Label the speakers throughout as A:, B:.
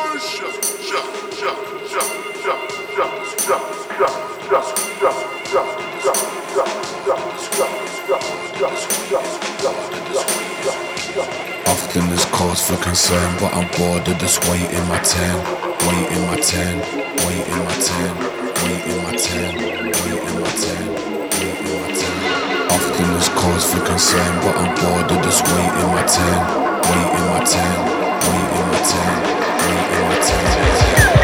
A: Often there's cause for concern, but I'm bored of just waiting my turn, waiting my turn, waiting my turn, waiting my turn, waiting my turn, waiting my turn. Often there's cause for concern, but I'm bored of just waiting my turn, waiting my turn, waiting my turn, waiting my turn.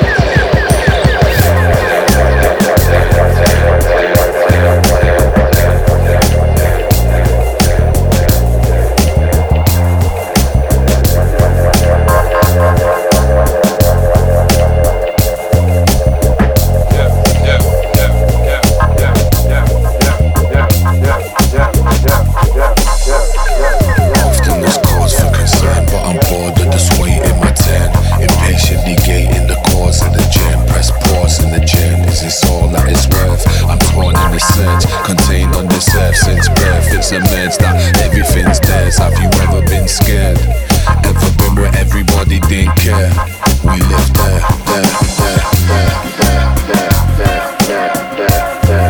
A: Contained on this earth since birth, it's emerged that everything's theirs. Have you ever been scared? Ever been where everybody didn't care? We live there, there, there, there, there, there, there, there,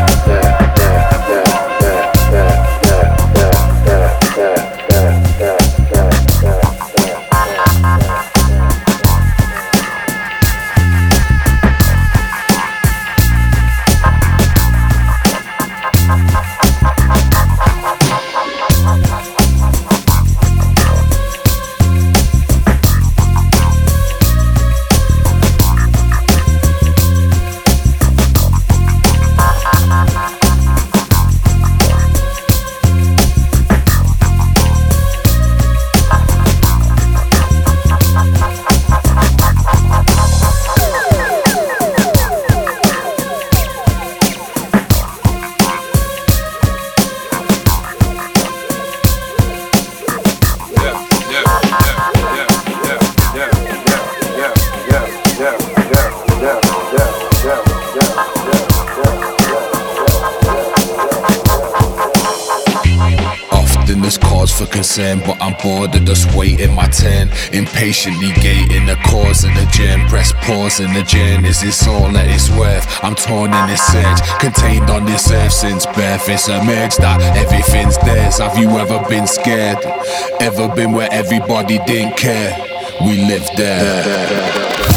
A: There's cause for concern, but I'm bored of just waiting my turn. Impatiently gating the cause of the germ. Press pause in the journey. Is this all that it's worth? I'm torn in this search, contained on this earth since birth. It's emerged that everything's theirs. Have you ever been scared? Ever been where everybody didn't care? We live there.